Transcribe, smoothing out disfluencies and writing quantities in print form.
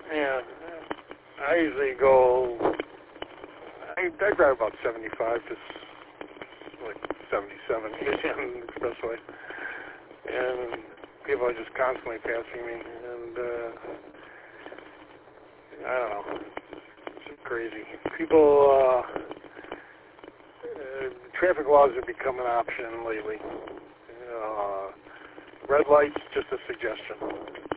Yeah, I usually go, I drive about 75 to like 77 on the expressway. And people are just constantly passing me, and I don't know, it's just crazy. People, traffic laws have become an option lately. Red lights, just a suggestion.